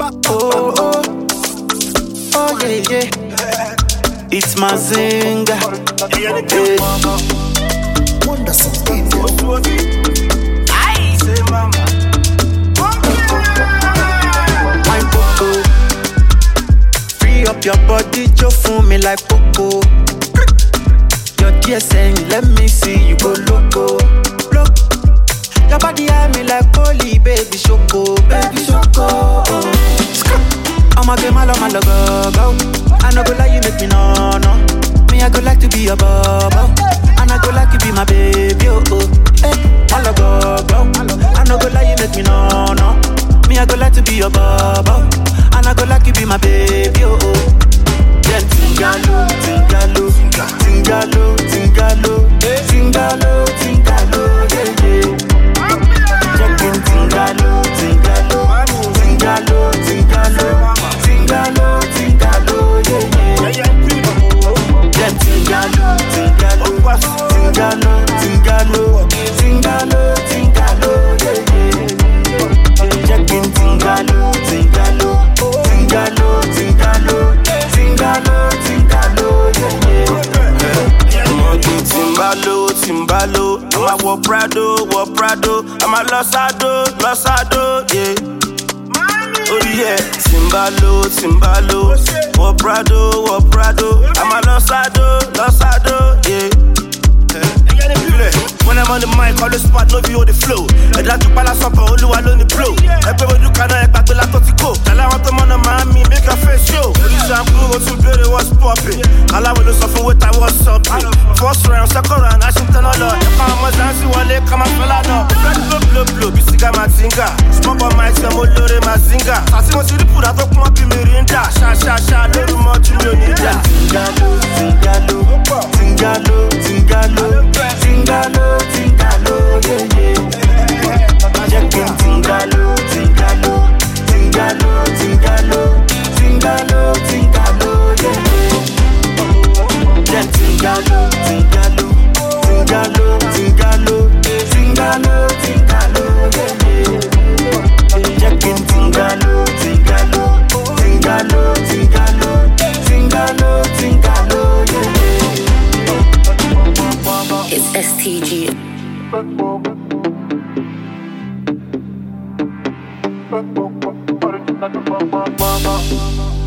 Oh, oh, oh, yeah, yeah. It's Mazinga. Yeah. My Poco. Free up your body, just for me like Poco. Your dear saying, let me see you go loco. Look. Your body eye me like Polly, baby Shoko, baby Shoko. I'ma get my love, go. I no go like you make me no. Me I go like to be your bubble, and I go like you be my baby, oh. Hey, my love, go. I no go like you make me no. Me I go like to be your bubble, and I go like you be my baby, oh. Then tingalo, tingalo, tingalo, tingalo, tingalo, tingalo, yeah, yeah. Checking tingalo, tingalo, tingalo, tingalo, tingalo, tingalo, yeah, yeah. Then tingalo, tingalo, tingalo, tingalo, tingalo, tingalo, yeah, yeah. Checking tingalo, tingalo, tingalo, tingalo, tingalo, tingalo, yeah, yeah. Timbalo, I'ma walk Prado, I'ma Losado, yeah. Oh yeah, Timbalo, walk Prado, I'ma Losado, yeah. When I'm on the mic, all the spot, no view, the flow. I like to balance up, all the one on the blow. Everybody do kind of back to La Totico. Tell I want the man of Miami, make a face show. This I'm blue, what's too good, it was popping. All I will do something with I was something. First round, second round, I should tell all that. Come on, dance, you want to come and fell out. Blow, you see, my singer. Smoke on my time, all the my singer. I see what you put out of my Mirinda. Sha, little more to you, Ninja. Tingalo, yeah, yeah. Checking tingalo, yeah, yeah. Tingalo, yeah, yeah. Checking tingalo, yeah, yeah. It's STG. Mama.